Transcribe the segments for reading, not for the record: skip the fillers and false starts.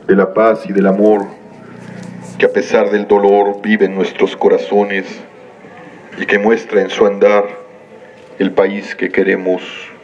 de la paz y del amor que a pesar del dolor vive en nuestros corazones y que muestra en su andar el país que queremos.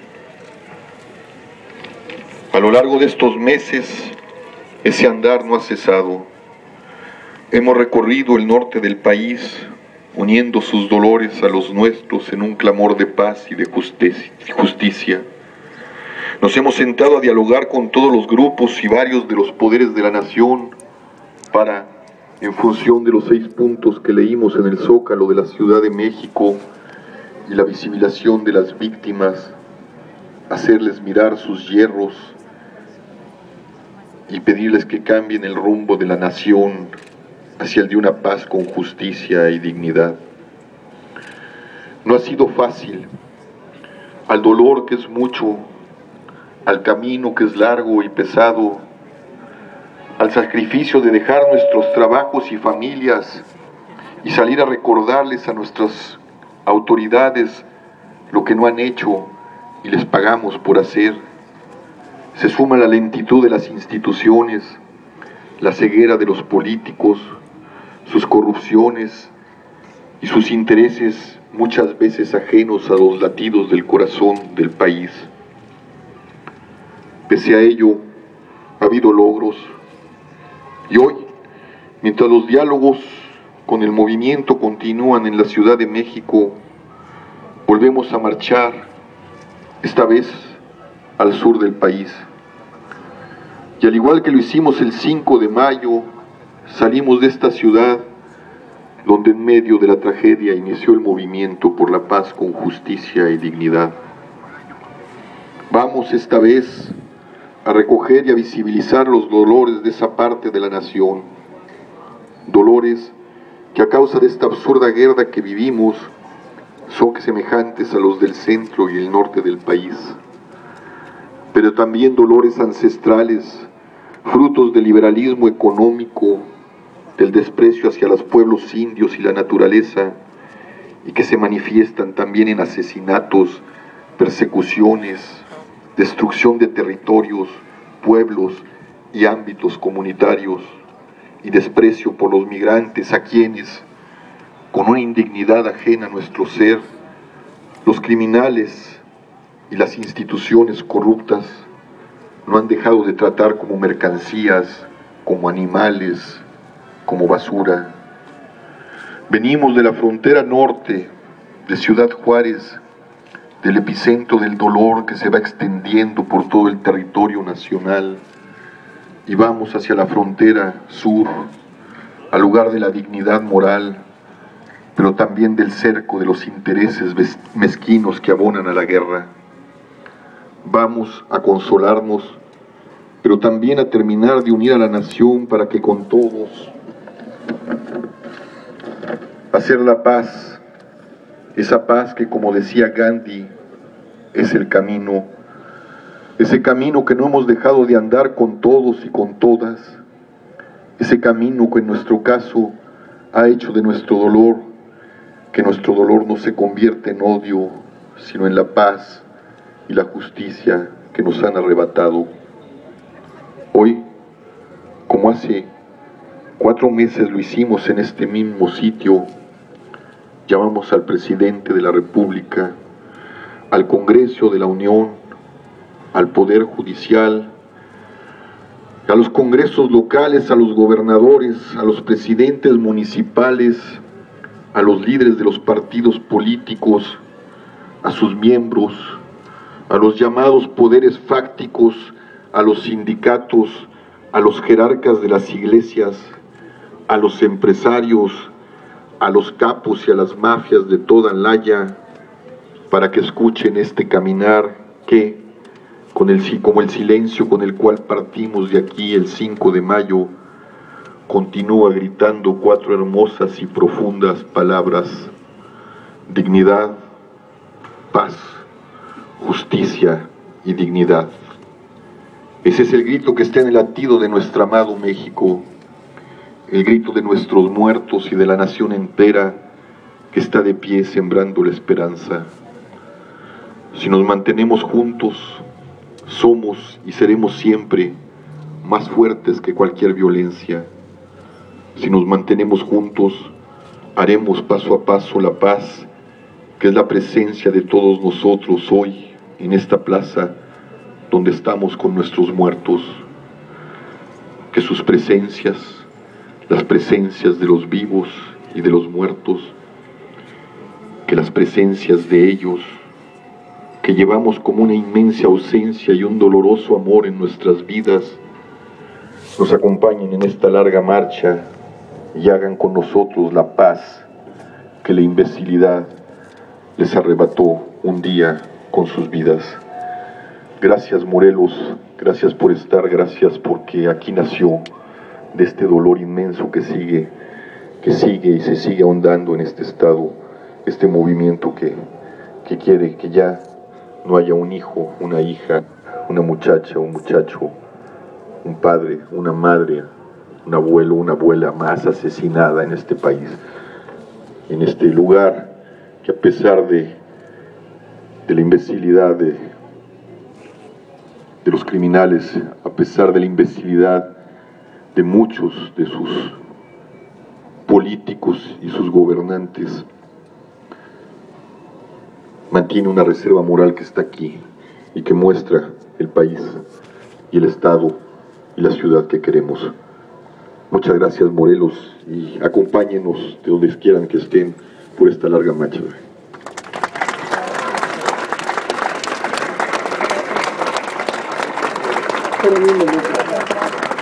A lo largo de estos meses, ese andar no ha cesado. Hemos recorrido el norte del país, uniendo sus dolores a los nuestros en un clamor de paz y de justicia. Nos hemos sentado a dialogar con todos los grupos y varios de los poderes de la nación para, en función de los 6 puntos que leímos en el Zócalo de la Ciudad de México y la visibilización de las víctimas, hacerles mirar sus hierros y pedirles que cambien el rumbo de la nación hacia el de una paz con justicia y dignidad. No ha sido fácil. Al dolor que es mucho, al camino que es largo y pesado, al sacrificio de dejar nuestros trabajos y familias y salir a recordarles a nuestras autoridades lo que no han hecho y les pagamos por hacer. Se suma la lentitud de las instituciones, la ceguera de los políticos, sus corrupciones y sus intereses muchas veces ajenos a los latidos del corazón del país. Pese a ello, ha habido logros y hoy, mientras los diálogos con el movimiento continúan en la Ciudad de México, volvemos a marchar, esta vez al sur del país. Y al igual que lo hicimos el 5 de mayo, salimos de esta ciudad donde en medio de la tragedia inició el movimiento por la paz con justicia y dignidad. Vamos esta vez a recoger y a visibilizar los dolores de esa parte de la nación, dolores que a causa de esta absurda guerra que vivimos son semejantes a los del centro y el norte del país, pero también dolores ancestrales, frutos del liberalismo económico, del desprecio hacia los pueblos indios y la naturaleza, y que se manifiestan también en asesinatos, persecuciones, destrucción de territorios, pueblos y ámbitos comunitarios, y desprecio por los migrantes a quienes, con una indignidad ajena a nuestro ser, los criminales y las instituciones corruptas no han dejado de tratar como mercancías, como animales, como basura. Venimos de la frontera norte, de Ciudad Juárez, del epicentro del dolor que se va extendiendo por todo el territorio nacional, y vamos hacia la frontera sur, al lugar de la dignidad moral, pero también del cerco de los intereses mezquinos que abonan a la guerra. Vamos a consolarnos, pero también a terminar de unir a la nación para que con todos hacer la paz, esa paz que, como decía Gandhi, es el camino, ese camino que no hemos dejado de andar con todos y con todas, ese camino que en nuestro caso ha hecho de nuestro dolor, que nuestro dolor no se convierta en odio, sino en la paz y la justicia que nos han arrebatado. Hoy, como hace 4 meses lo hicimos en este mismo sitio, llamamos al presidente de la República, al Congreso de la Unión, al Poder Judicial, a los congresos locales, a los gobernadores, a los presidentes municipales, a los líderes de los partidos políticos, a sus miembros, a los llamados poderes fácticos, a los sindicatos, a los jerarcas de las iglesias, a los empresarios, a los capos y a las mafias de toda Laya, para que escuchen este caminar que, como el silencio con el cual partimos de aquí el 5 de mayo, continúa gritando 4 hermosas y profundas palabras: dignidad, paz, justicia y dignidad. Ese es el grito que está en el latido de nuestro amado México, el grito de nuestros muertos y de la nación entera que está de pie sembrando la esperanza. Si nos mantenemos juntos, somos y seremos siempre más fuertes que cualquier violencia. Si nos mantenemos juntos, haremos paso a paso la paz, que es la presencia de todos nosotros hoy en esta plaza donde estamos con nuestros muertos. Que sus presencias, las presencias de los vivos y de los muertos, que las presencias de ellos, que llevamos como una inmensa ausencia y un doloroso amor en nuestras vidas, nos acompañen en esta larga marcha y hagan con nosotros la paz que la imbecilidad les arrebató un día con sus vidas. Gracias, Morelos, gracias por estar, gracias porque aquí nació de este dolor inmenso que sigue y se sigue ahondando en este estado, este movimiento que quiere que ya no haya un hijo, una hija, una muchacha, un muchacho, un padre, una madre, un abuelo, una abuela más asesinada en este país, en este lugar que a pesar de la imbecilidad de los criminales, a pesar de la imbecilidad de muchos de sus políticos y sus gobernantes, mantiene una reserva moral que está aquí y que muestra el país y el estado y la ciudad que queremos. Muchas gracias, Morelos, y acompáñenos de donde quieran que estén por esta larga marcha. Pero